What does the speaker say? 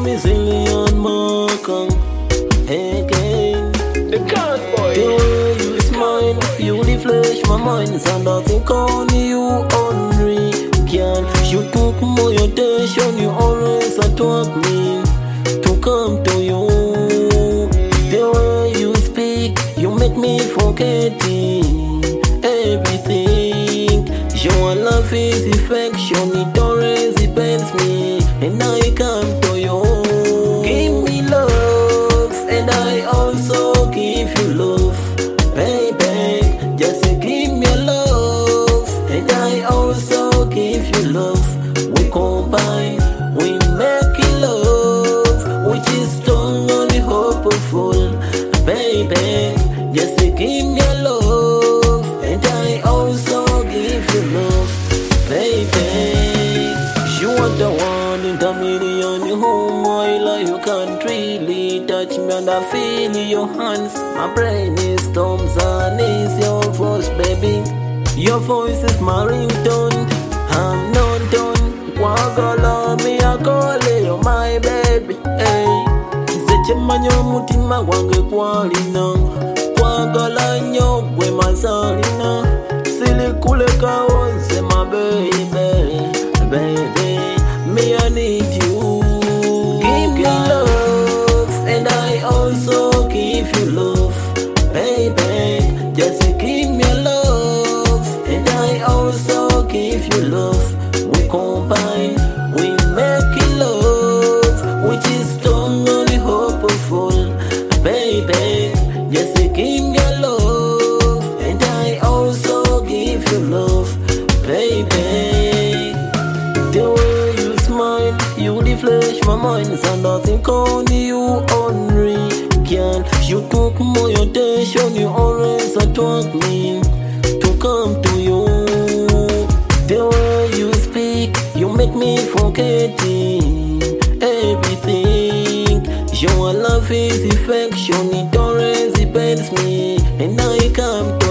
me zillion mark again. The God boy. The way you smile, you the flesh, my mind is under think on you only. Girl, you took my attention, you always attract me to come to you. The way you speak, you make me forgetting everything. Your love is affection, it always depends me, and I come to you. Give me love, and I also give you love, baby. Just give me love, and I also give you love. We combine, we make it love, which is strong and hopeful, baby. Just give me love, and I also give you love, baby. You are the one in the million, you hold my life. You can't really touch me, and I feel your hands. My brain is thumbs and is your voice, baby. Your voice is my ringtone. I'm not done. Kwagala me I call you my baby. Hey, Zechemanyo mutima wange kwalina. Kwagala nyo gwe mazalina. Sili kuleka onse my baby, baby. Me I need you. Give me love, and I also give you love, baby. Just give me love, and I also give you love. We combine, we make it love, which is strong and hopeful, baby. Just give me love, and I also give you love, baby. The way you smile, you the flesh, my mind is under think on you only. Girl, you took my attention, you always attract me to come to you. The way you speak, you make me forgetting everything. Your love is affection, it always depends me, and I come to